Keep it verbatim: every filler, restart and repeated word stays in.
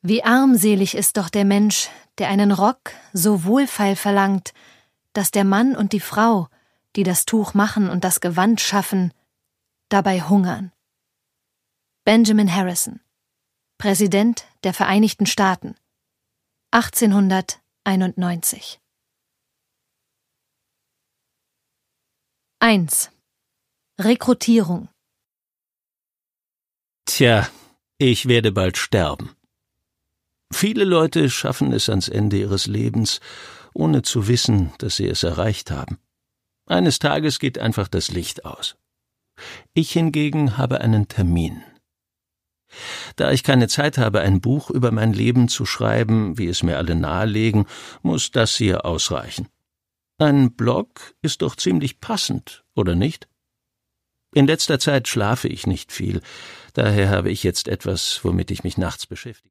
Wie armselig ist doch der Mensch, der einen Rock so wohlfeil verlangt, dass der Mann und die Frau, die das Tuch machen und das Gewand schaffen, dabei hungern. Benjamin Harrison, Präsident der Vereinigten Staaten, achtzehnhunderteinundneunzig. eins. Rekrutierung. Tja, ich werde bald sterben. Viele Leute schaffen es ans Ende ihres Lebens, ohne zu wissen, dass sie es erreicht haben. Eines Tages geht einfach das Licht aus. Ich hingegen habe einen Termin. Da ich keine Zeit habe, ein Buch über mein Leben zu schreiben, wie es mir alle nahelegen, muss das hier ausreichen. Ein Blog ist doch ziemlich passend, oder nicht? In letzter Zeit schlafe ich nicht viel, daher habe ich jetzt etwas, womit ich mich nachts beschäftige.